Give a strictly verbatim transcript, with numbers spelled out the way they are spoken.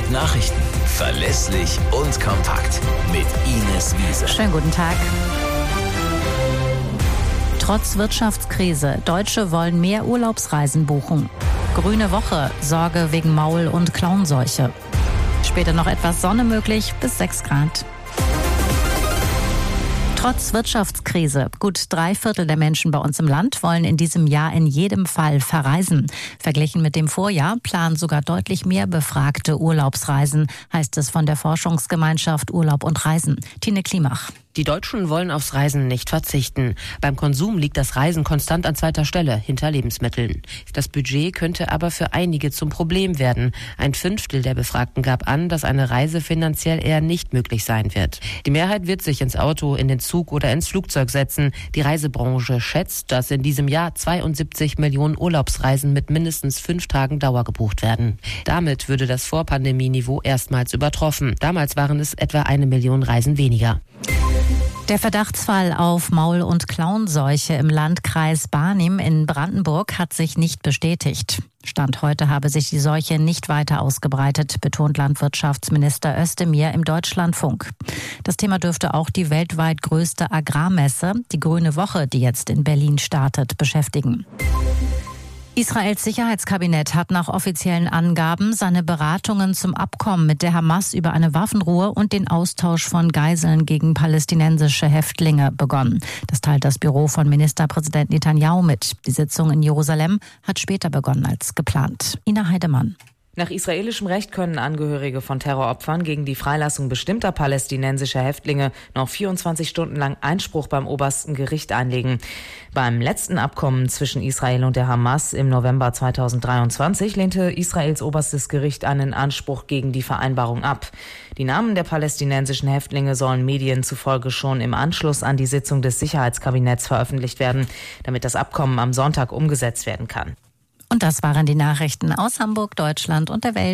Top Nachrichten. Verlässlich und kompakt. Mit Ines Wiese. Schönen guten Tag. Trotz Wirtschaftskrise, Deutsche wollen mehr Urlaubsreisen buchen. Grüne Woche, Sorge wegen Maul- und Klauenseuche. Später noch etwas Sonne möglich, bis sechs Grad. Trotz Wirtschaftskrise, gut drei Viertel der Menschen bei uns im Land wollen in diesem Jahr in jedem Fall verreisen. Verglichen mit dem Vorjahr planen sogar deutlich mehr Befragte Urlaubsreisen, heißt es von der Forschungsgemeinschaft Urlaub und Reisen. Tine Klimach. Die Deutschen wollen aufs Reisen nicht verzichten. Beim Konsum liegt das Reisen konstant an zweiter Stelle, hinter Lebensmitteln. Das Budget könnte aber für einige zum Problem werden. Ein Fünftel der Befragten gab an, dass eine Reise finanziell eher nicht möglich sein wird. Die Mehrheit wird sich ins Auto, in den Zug oder ins Flugzeug setzen. Die Reisebranche schätzt, dass in diesem Jahr zweiundsiebzig Millionen Urlaubsreisen mit mindestens fünf Tagen Dauer gebucht werden. Damit würde das Vorpandemieniveau erstmals übertroffen. Damals waren es etwa eine Million Reisen weniger. Der Verdachtsfall auf Maul- und Klauenseuche im Landkreis Barnim in Brandenburg hat sich nicht bestätigt. Stand heute habe sich die Seuche nicht weiter ausgebreitet, betont Landwirtschaftsminister Özdemir im Deutschlandfunk. Das Thema dürfte auch die weltweit größte Agrarmesse, die Grüne Woche, die jetzt in Berlin startet, beschäftigen. Israels Sicherheitskabinett hat nach offiziellen Angaben seine Beratungen zum Abkommen mit der Hamas über eine Waffenruhe und den Austausch von Geiseln gegen palästinensische Häftlinge begonnen. Das teilt das Büro von Ministerpräsident Netanyahu mit. Die Sitzung in Jerusalem hat später begonnen als geplant. Ina Heidemann. Nach israelischem Recht können Angehörige von Terroropfern gegen die Freilassung bestimmter palästinensischer Häftlinge noch vierundzwanzig Stunden lang Einspruch beim obersten Gericht einlegen. Beim letzten Abkommen zwischen Israel und der Hamas im November zweitausenddreiundzwanzig lehnte Israels oberstes Gericht einen Anspruch gegen die Vereinbarung ab. Die Namen der palästinensischen Häftlinge sollen Medien zufolge schon im Anschluss an die Sitzung des Sicherheitskabinetts veröffentlicht werden, damit das Abkommen am Sonntag umgesetzt werden kann. Und das waren die Nachrichten aus Hamburg, Deutschland und der Welt.